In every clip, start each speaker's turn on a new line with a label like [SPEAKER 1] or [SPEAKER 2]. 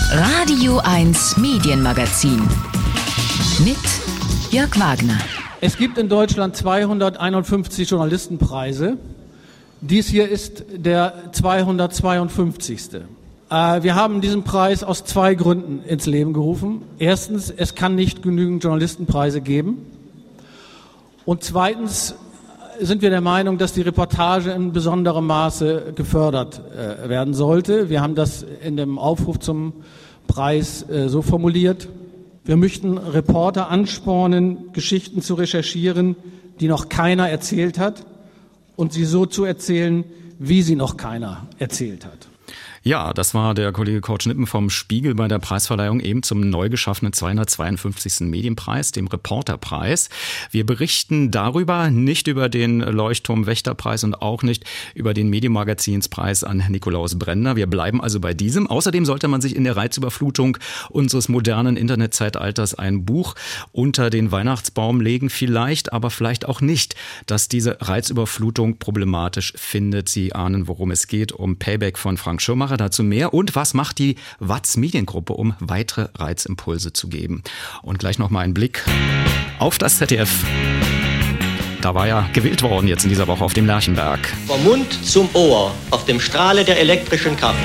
[SPEAKER 1] Radio 1 Medienmagazin mit Jörg Wagner.
[SPEAKER 2] Es gibt in Deutschland 251 Journalistenpreise. Dies hier ist der 252. Wir haben diesen Preis aus zwei Gründen ins Leben gerufen. Erstens, es kann nicht genügend Journalistenpreise geben. Und zweitens sind wir der Meinung, dass die Reportage in besonderem Maße gefördert werden sollte. Wir haben das in dem Aufruf zum Preis so formuliert. Wir möchten Reporter anspornen, Geschichten zu recherchieren, die noch keiner erzählt hat, und sie so zu erzählen, wie sie noch keiner erzählt hat.
[SPEAKER 3] Ja, das war der Kollege Kurt Schnippen vom Spiegel bei der Preisverleihung eben zum neu geschaffenen 252. Medienpreis, dem Reporterpreis. Wir berichten darüber, nicht über den Leuchtturm-Wächterpreis und auch nicht über den Medienmagazinspreis an Nikolaus Brender. Wir bleiben also bei diesem. Außerdem sollte man sich in der Reizüberflutung unseres modernen Internetzeitalters ein Buch unter den Weihnachtsbaum legen. Vielleicht, aber vielleicht auch nicht, dass diese Reizüberflutung problematisch findet. Sie ahnen, worum es geht, um Payback von Frank Schirmacher. Dazu mehr. Und was macht die Watz Mediengruppe, um weitere Reizimpulse zu geben? Und gleich noch mal ein Blick auf das ZDF. Da war ja gewählt worden jetzt in dieser Woche auf dem Lerchenberg.
[SPEAKER 4] Vom Mund zum Ohr, auf dem Strahle der elektrischen Kraft.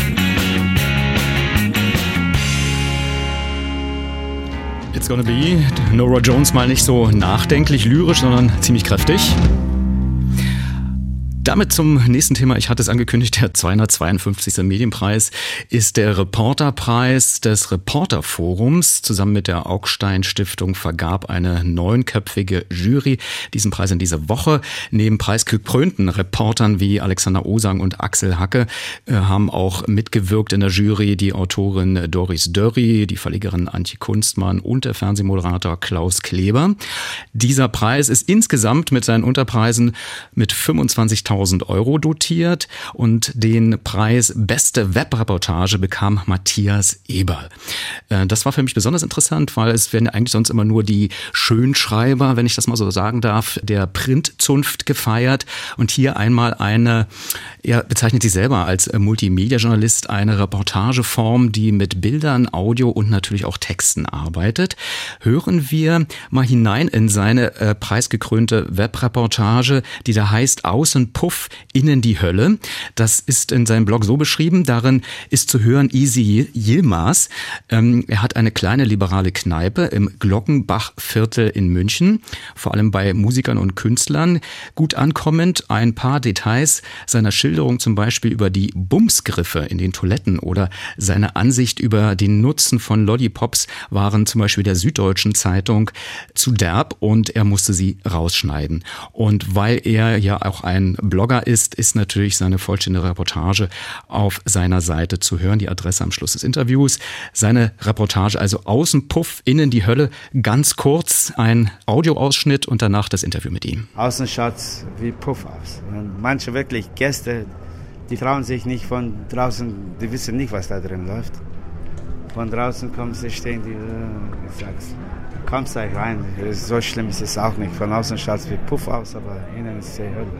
[SPEAKER 3] It's gonna be Nora Jones mal nicht so nachdenklich, lyrisch, sondern ziemlich kräftig. Damit zum nächsten Thema. Ich hatte es angekündigt, der 252. Medienpreis ist der Reporterpreis des Reporterforums. Zusammen mit der Augstein Stiftung vergab eine 9-köpfige Jury diesen Preis in dieser Woche. Neben preisgekrönten Reportern wie Alexander Osang und Axel Hacke haben auch mitgewirkt in der Jury die Autorin Doris Dörri, die Verlegerin Antje Kunstmann und der Fernsehmoderator Klaus Kleber. Dieser Preis ist insgesamt mit seinen Unterpreisen mit 25.000 € dotiert, und den Preis Beste Webreportage bekam Matthias Eberl. Das war für mich besonders interessant, weil es werden eigentlich sonst immer nur die Schönschreiber, wenn ich das mal so sagen darf, der Printzunft gefeiert, und hier einmal eine, er bezeichnet sich selber als Multimedia-Journalist, eine Reportageform, die mit Bildern, Audio und natürlich auch Texten arbeitet. Hören wir mal hinein in seine preisgekrönte Webreportage, die da heißt Außenpuff, innen die Hölle. Das ist in seinem Blog so beschrieben. Darin ist zu hören Easy Yilmaz. Er hat eine kleine liberale Kneipe im Glockenbachviertel in München, vor allem bei Musikern und Künstlern. Gut ankommend ein paar Details seiner Schilderung, zum Beispiel über die Bumsgriffe in den Toiletten oder seine Ansicht über den Nutzen von Lollipops, waren zum Beispiel der Süddeutschen Zeitung zu derb und er musste sie rausschneiden. Und weil er ja auch ein Blogger ist natürlich seine vollständige Reportage auf seiner Seite zu hören. Die Adresse am Schluss des Interviews. Seine Reportage also Außenpuff, innen die Hölle. Ganz kurz ein Audioausschnitt und danach das Interview mit ihm.
[SPEAKER 5] Außen schaut's wie Puff aus. Manche wirklich Gäste, die trauen sich nicht von draußen, die wissen nicht, was da drin läuft. Von draußen kommen sie, stehen die, ich sag's, kommst da rein, so schlimm ist es auch nicht. Von außen schaut's wie Puff aus, aber innen ist die Hölle.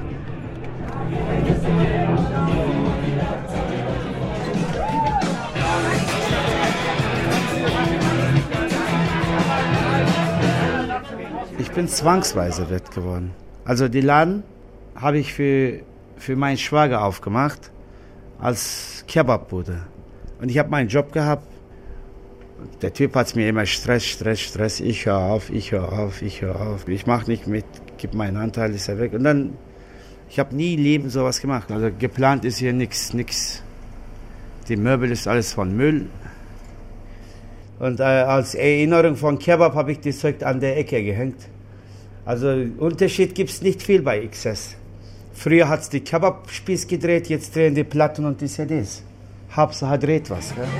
[SPEAKER 5] Ich bin zwangsweise Wirt geworden. Also die Laden habe ich für meinen Schwager aufgemacht als Kebabbude. Und ich habe meinen Job gehabt. Der Typ hat mir immer Stress. Ich höre auf. Ich mache nicht mit, gib meinen Anteil, ist er weg. Und dann, ich habe nie im Leben sowas gemacht. Also geplant ist hier nichts. Die Möbel ist alles von Müll. Und als Erinnerung von Kebab habe ich das Zeug an der Ecke gehängt. Also Unterschied gibt es nicht viel bei XS. Früher hat es die Kebab-Spieß gedreht, jetzt drehen die Platten und die CDs. Hauptsache dreht was. Gell?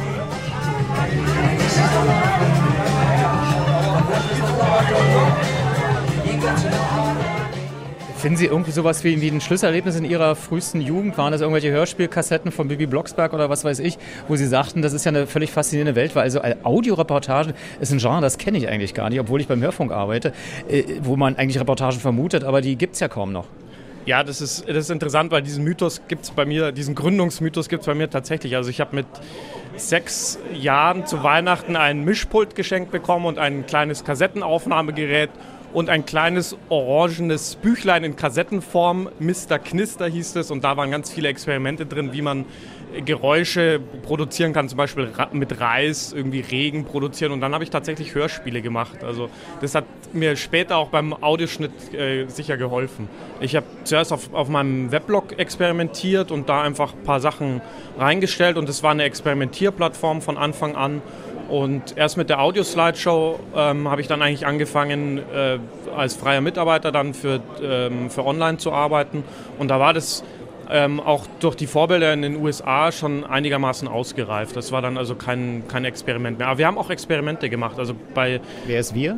[SPEAKER 6] Finden Sie irgendwie sowas wie ein Schlüsselerlebnis in Ihrer frühesten Jugend? Waren das irgendwelche Hörspielkassetten von Bibi Blocksberg oder was weiß ich, wo Sie sagten, das ist ja eine völlig faszinierende Welt, weil also Audioreportagen ist ein Genre, das kenne ich eigentlich gar nicht, obwohl ich beim Hörfunk arbeite, wo man eigentlich Reportagen vermutet, aber die gibt es ja kaum noch.
[SPEAKER 7] Ja, das ist interessant, weil diesen Gründungsmythos gibt es bei mir tatsächlich. Also ich habe mit 6 Jahren zu Weihnachten ein Mischpult geschenkt bekommen und ein kleines Kassettenaufnahmegerät und ein kleines orangenes Büchlein in Kassettenform. Mr. Knister hieß es, und da waren ganz viele Experimente drin, wie man Geräusche produzieren kann, zum Beispiel mit Reis, irgendwie Regen produzieren, und dann habe ich tatsächlich Hörspiele gemacht. Also das hat mir später auch beim Audioschnitt sicher geholfen. Ich habe zuerst auf meinem Weblog experimentiert und da einfach ein paar Sachen reingestellt, und es war eine Experimentierplattform von Anfang an. Und erst mit der Audio-Slideshow habe ich dann eigentlich angefangen, als freier Mitarbeiter dann für online zu arbeiten, und da war das auch durch die Vorbilder in den USA schon einigermaßen ausgereift. Das war dann also kein Experiment mehr. Aber wir haben auch Experimente gemacht. Also
[SPEAKER 6] Wer ist wir?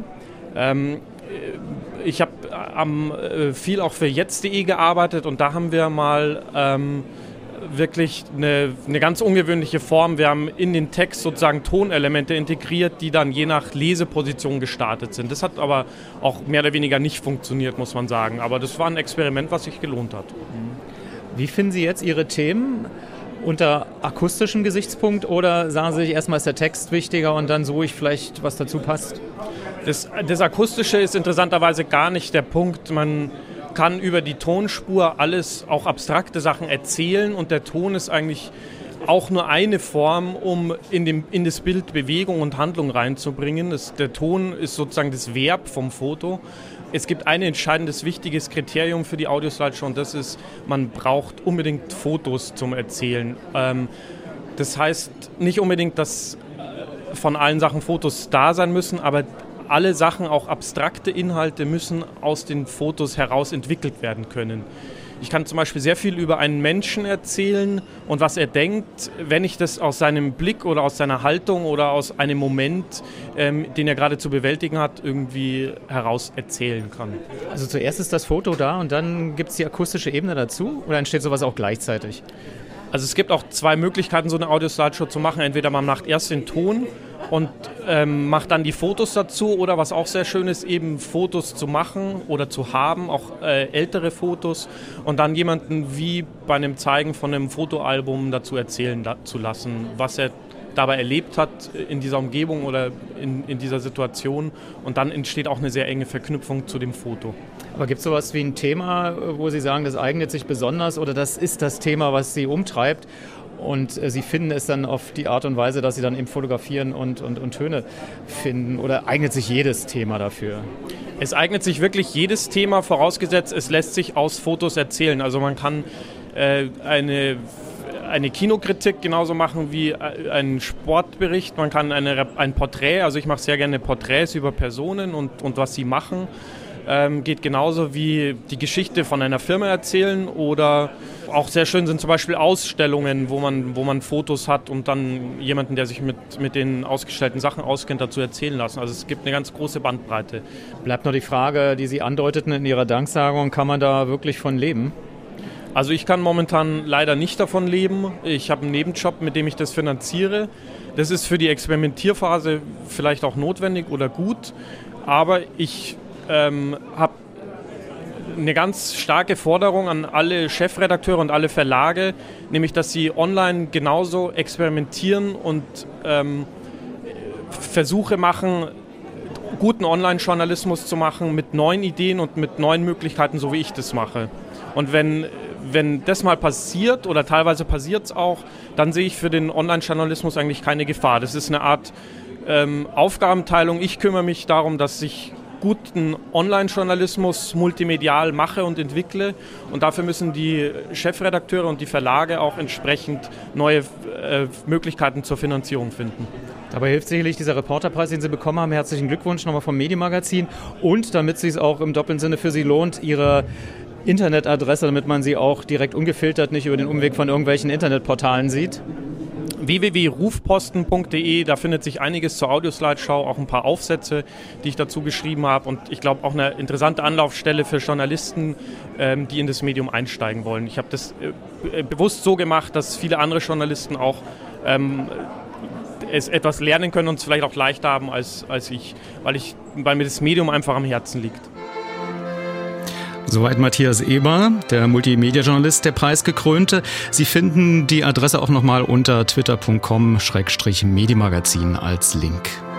[SPEAKER 7] Ich habe viel auch für jetzt.de gearbeitet, und da haben wir mal wirklich eine ganz ungewöhnliche Form. Wir haben in den Text sozusagen Tonelemente integriert, die dann je nach Leseposition gestartet sind. Das hat aber auch mehr oder weniger nicht funktioniert, muss man sagen. Aber das war ein Experiment, was sich gelohnt hat.
[SPEAKER 6] Wie finden Sie jetzt Ihre Themen? Unter akustischem Gesichtspunkt, oder sagen Sie sich, erstmal ist der Text wichtiger und dann suche ich vielleicht, was dazu passt?
[SPEAKER 7] Das Akustische ist interessanterweise gar nicht der Punkt. Man kann über die Tonspur alles, auch abstrakte Sachen erzählen, und der Ton ist eigentlich auch nur eine Form, um in das Bild Bewegung und Handlung reinzubringen. Der Ton ist sozusagen das Verb vom Foto. Es gibt ein entscheidendes, wichtiges Kriterium für die Audio-Slideshow, und das ist, man braucht unbedingt Fotos zum Erzählen. Das heißt nicht unbedingt, dass von allen Sachen Fotos da sein müssen, aber alle Sachen, auch abstrakte Inhalte, müssen aus den Fotos heraus entwickelt werden können. Ich kann zum Beispiel sehr viel über einen Menschen erzählen und was er denkt, wenn ich das aus seinem Blick oder aus seiner Haltung oder aus einem Moment, den er gerade zu bewältigen hat, irgendwie heraus erzählen kann.
[SPEAKER 6] Also zuerst ist das Foto da und dann gibt es die akustische Ebene dazu, oder entsteht sowas auch gleichzeitig?
[SPEAKER 7] Also es gibt auch 2 Möglichkeiten, so eine Audio-Slideshow zu machen. Entweder man macht erst den Ton und macht dann die Fotos dazu, oder was auch sehr schön ist, eben Fotos zu machen oder zu haben, auch ältere Fotos, und dann jemanden wie bei einem Zeigen von einem Fotoalbum dazu erzählen zu lassen, was er dabei erlebt hat in dieser Umgebung oder in dieser Situation, und dann entsteht auch eine sehr enge Verknüpfung zu dem Foto.
[SPEAKER 6] Aber gibt es sowas wie ein Thema, wo Sie sagen, das eignet sich besonders, oder das ist das Thema, was Sie umtreibt, und Sie finden es dann auf die Art und Weise, dass Sie dann eben fotografieren und Töne finden, oder eignet sich jedes Thema dafür?
[SPEAKER 7] Es eignet sich wirklich jedes Thema, vorausgesetzt, es lässt sich aus Fotos erzählen. Also man kann eine Kinokritik genauso machen wie einen Sportbericht. Man kann ein Porträt, also ich mache sehr gerne Porträts über Personen und was sie machen. Geht genauso wie die Geschichte von einer Firma erzählen, oder auch sehr schön sind zum Beispiel Ausstellungen, wo man Fotos hat und dann jemanden, der sich mit den ausgestellten Sachen auskennt, dazu erzählen lassen. Also es gibt eine ganz große Bandbreite.
[SPEAKER 6] Bleibt noch die Frage, die Sie andeuteten in Ihrer Danksagung, kann man da wirklich von leben?
[SPEAKER 7] Also ich kann momentan leider nicht davon leben. Ich habe einen Nebenjob, mit dem ich das finanziere. Das ist für die Experimentierphase vielleicht auch notwendig oder gut, aber ich habe eine ganz starke Forderung an alle Chefredakteure und alle Verlage, nämlich dass sie online genauso experimentieren und Versuche machen, guten Online-Journalismus zu machen mit neuen Ideen und mit neuen Möglichkeiten, so wie ich das mache. Und wenn das mal passiert, oder teilweise passiert es auch, dann sehe ich für den Online-Journalismus eigentlich keine Gefahr. Das ist eine Art Aufgabenteilung. Ich kümmere mich darum, dass ich guten Online-Journalismus multimedial mache und entwickle, und dafür müssen die Chefredakteure und die Verlage auch entsprechend neue Möglichkeiten zur Finanzierung finden.
[SPEAKER 6] Dabei hilft sicherlich dieser Reporterpreis, den Sie bekommen haben. Herzlichen Glückwunsch nochmal vom Medienmagazin, und damit es sich auch im doppelten Sinne für Sie lohnt, Ihre Internetadresse, damit man sie auch direkt ungefiltert nicht über den Umweg von irgendwelchen Internetportalen sieht. www.rufposten.de, da findet sich einiges zur Audio-Slideshow, auch ein paar Aufsätze, die ich dazu geschrieben habe, und ich glaube auch eine interessante Anlaufstelle für Journalisten, die in das Medium einsteigen wollen. Ich habe das bewusst so gemacht, dass viele andere Journalisten auch es etwas lernen können und es vielleicht auch leichter haben als ich, weil mir das Medium einfach am Herzen liegt.
[SPEAKER 3] Soweit Matthias Eber, der Multimedia-Journalist, der Preisgekrönte. Sie finden die Adresse auch nochmal unter twitter.com/Medienmagazin als Link.